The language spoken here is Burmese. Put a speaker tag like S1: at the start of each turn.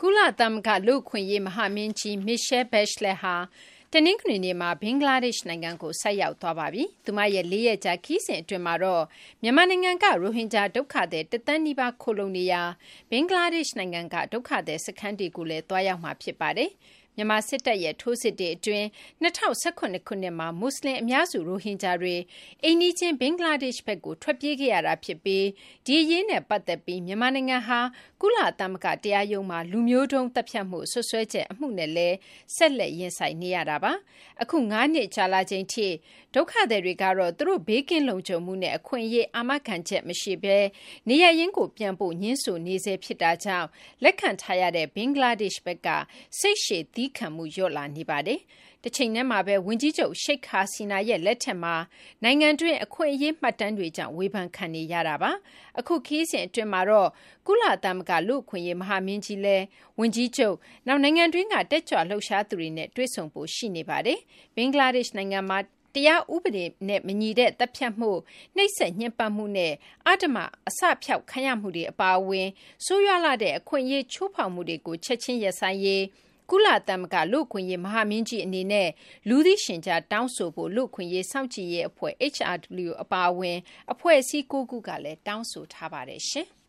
S1: ကုလသမဂ္ဂလူ့အခွင့်အရေးမဟာမင်းကြီး Michelle Bachelet ဟာတနင်္ဂနွေနေ့မှာဘင်္ဂလားဒေ့ရှ်နိုင်ငံကိုဆိုက်ရောက်သွားပါပြီ။သူမရဲ့4 ရက်ကြာခရီးစဉ်အတွင်းမှာတော့မြန်မာနိုင်ငံကရိုဟင်ဂျာဒုက္ခသည်1 သန်းနီးပါးခိုလှုံနေရာဘင်္ဂလားဒေ့ရှ်နိုင်ငံကဒုက္ခသည်စခန်းတွေကိုလည်းသွားရောက်မှာဖြစ်ပါတယ်။မြန်မာစစ်တပ်ရဲ့ထိုးစစ်တွေအတွင်း2018ခုနှစ်မှာမွတ်စလင်အများစုရိုဟင်ဂျာတွေအိမ်နီးချင်းဘင်္ဂလားဒေ့ရှ်ဘက်ကိုထွက်ပြေးခဲ့ရတာဖြစ်ပြီးဒီအရေးနဲ့ပတ်သက်ပြီးမြန်မာနိုင်ငံဟာကုလသမဂ္ဂတရားရုံးမှာလူမျိုးတုံးတပ်ဖြတ်မှုဆွဆွဲချက်အမှုနဲ့လည်းဆက်လက်ရင်ဆိုင်နေရတာပါ။အခု9 နှစ်ကြာလာချိန်ထိဒုက္ခသည်တွေကတော့သူတို့ဘေးကင်းလုံခြုံမှုနဲ့အခွင့်အရေးအာမခံချက်မရှိဘဲနေရရင်းကိုပြန်ဖို့ညှင်းဆိုနေစေဖြစ်တာကြောင့်လက်ခံထားရတဲ့ဘင်္ဂလားဒေ့ရှ်ဘက်ကစိတ်ရှည်သီးခံမှုလျော့လာနေပါတယ်။တစ်ချိန်တည်းမှာပဲဝန်ကြီးချုပ်ရှိတ်ဟာစီနာရဲ့လက်ထက်မှာနိုင်ငံတွင်းအခွင့်အရေးမှတ်တမ်းတွေကြောင့်ဝေဖန်ခံနေရတာပါ။အခုခီးစဉ်အတွင်းမှာတော့ကုလသမဂ္ဂလူ့အခွင့်အရေးမဟာမင်းကြီးလဲဝန်ကြီးချုပ်နောက်နိုင်ငံတွင်းကတက်ကြွလှုပ်ရှားသူတွေနဲ့တွေ့ဆုံဖို့ရှိနေပါတယ်။ဘင်္ဂလားဒေ့ရှ်နိုင်ငံမှာတရားဥပဒေနဲ့မညီတဲ့တပ်ဖြတ်မှုနှိပ်စက်ညှဉ်းပန်းမှုနဲ့အဓမ္မအစဖျောက်ခံရမှုတွေအပါအဝင်ဆိုးရွားလာတဲ့အခွင့်အရေးချိုးဖောက်မှုတွေကိုချက်ချင်းရပ်ဆိုင်းရေးကုလသမဂ္ဂလူ့အခွင့်အရေးမဟာမင်းကြီးအနေနဲ့လူသိရှင်ကြားတောင်းဆိုဖို့လူ့အခွင့်အရေးစောင့်ကြည့်ရေးအဖွဲ့ HRW အပါအဝင်အဖွဲ့အစည်း9 ခုကလည်းတောင်းဆိုထားပါတယ်ရှင်။